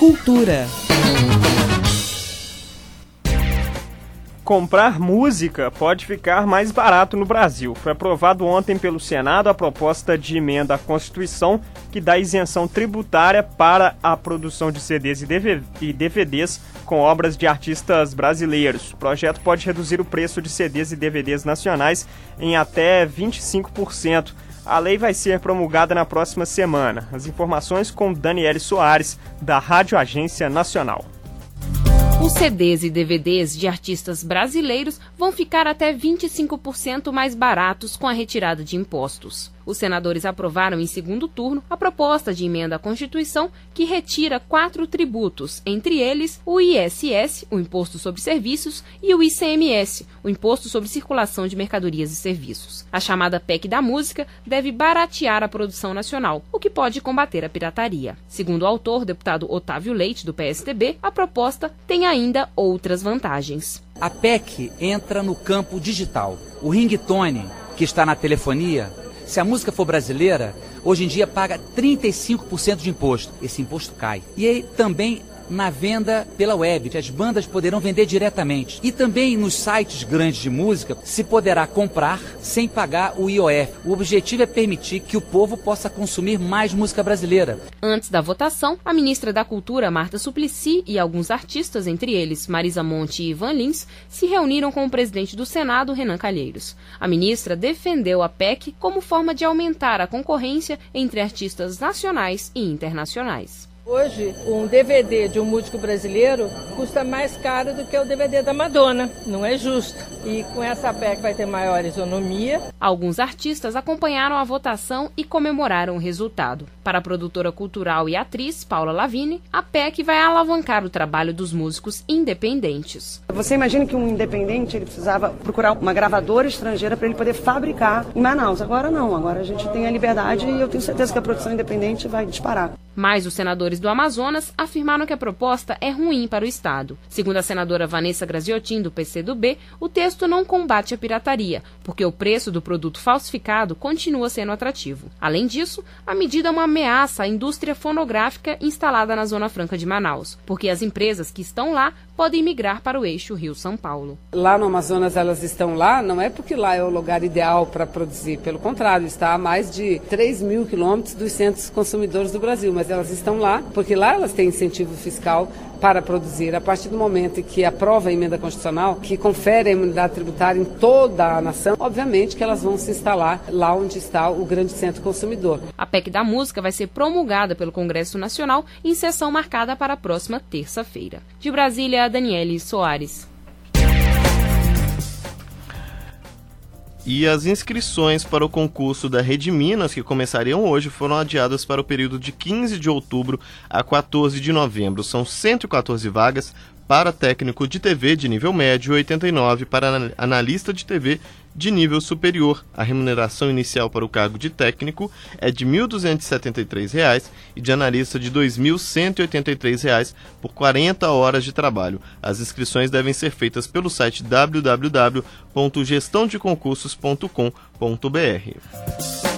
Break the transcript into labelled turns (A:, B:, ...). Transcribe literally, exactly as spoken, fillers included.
A: Cultura.
B: Comprar música pode ficar mais barato no Brasil. Foi aprovado ontem pelo Senado a proposta de emenda à Constituição que dá isenção tributária para a produção de C Ds e D V Ds com obras de artistas brasileiros. O projeto pode reduzir o preço de C Ds e D V Ds nacionais em até vinte e cinco por cento. A lei vai ser promulgada na próxima semana. As informações com Daniele Soares, da Rádio Agência Nacional.
C: Os C Ds e D V Ds de artistas brasileiros vão ficar até vinte e cinco por cento mais baratos com a retirada de impostos. Os senadores aprovaram em segundo turno a proposta de emenda à Constituição que retira quatro tributos, entre eles o I S S, o Imposto sobre Serviços, e o I C M S, o Imposto sobre Circulação de Mercadorias e Serviços. A chamada P E C da música deve baratear a produção nacional, o que pode combater a pirataria. Segundo o autor, deputado Otávio Leite, do P S D B, a proposta tem ainda outras vantagens.
D: A P E C entra no campo digital. O ringtone, que está na telefonia, se a música for brasileira, hoje em dia paga trinta e cinco por cento de imposto. Esse imposto cai. E aí também na venda pela web, que as bandas poderão vender diretamente. E também nos sites grandes de música se poderá comprar sem pagar o I O F. O objetivo é permitir que o povo possa consumir mais música brasileira.
C: Antes da votação, a ministra da Cultura, Marta Suplicy, e alguns artistas, entre eles Marisa Monte e Ivan Lins, se reuniram com o presidente do Senado, Renan Calheiros. A ministra defendeu a P E C como forma de aumentar a concorrência entre artistas nacionais e internacionais.
E: Hoje, um D V D de um músico brasileiro custa mais caro do que o D V D da Madonna. Não é justo. E com essa P E C vai ter maior isonomia.
C: Alguns artistas acompanharam a votação e comemoraram o resultado. Para a produtora cultural e atriz Paula Lavigne, a P E C vai alavancar o trabalho dos músicos independentes.
F: Você imagina que um independente ele precisava procurar uma gravadora estrangeira para ele poder fabricar em Manaus. Agora não. Agora a gente tem a liberdade e eu tenho certeza que a produção independente vai disparar.
C: Mas os senadores do Amazonas afirmaram que a proposta é ruim para o Estado. Segundo a senadora Vanessa Graziotin, do P C do B, o texto não combate a pirataria, porque o preço do produto falsificado continua sendo atrativo. Além disso, a medida é uma ameaça à indústria fonográfica instalada na Zona Franca de Manaus, porque as empresas que estão lá podem migrar para o eixo Rio-São Paulo.
G: Lá no Amazonas elas estão lá, não é porque lá é o lugar ideal para produzir, pelo contrário, está a mais de três mil quilômetros dos centros consumidores do Brasil, mas elas estão lá porque lá elas têm incentivo fiscal para produzir. A partir do momento em que aprova a emenda constitucional, que confere a imunidade tributária em toda a nação, obviamente que elas vão se instalar lá onde está o grande centro consumidor.
C: A P E C da música vai ser promulgada pelo Congresso Nacional em sessão marcada para a próxima terça-feira. De Brasília, Daniele Soares.
H: E as inscrições para o concurso da Rede Minas, que começariam hoje, foram adiadas para o período de quinze de outubro a quatorze de novembro. São cento e quatorze vagas para técnico de T V de nível médio e oitenta e nove para analista de T V de nível superior. A remuneração inicial para o cargo de técnico é de mil duzentos e setenta e três reais e de analista de dois mil cento e oitenta e três reais por quarenta horas de trabalho. As inscrições devem ser feitas pelo site w w w ponto gestão de concursos ponto com ponto b r.